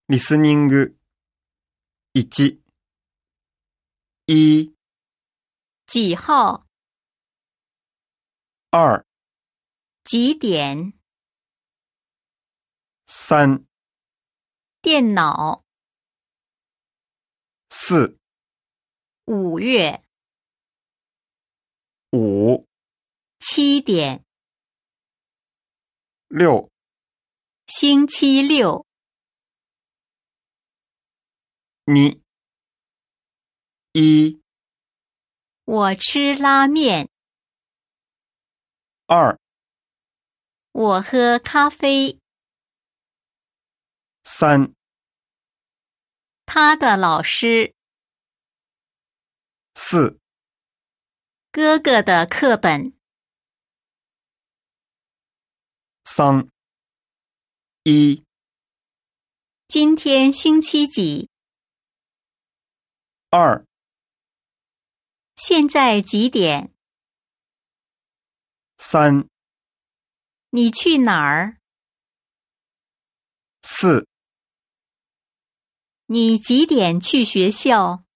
リスニング1、1、 几号？ 2、 几点？ 3、 电脑。 4、 5月。 5、 7点。 6、 星期六。 2、1、 我吃拉面。 2、 我喝咖啡。 3、 他的老师。 4、 哥哥的课本。 3、1、 今天星期几？ 2、 现在几点？ 3、 你去哪儿？ 4。 你几点去学校？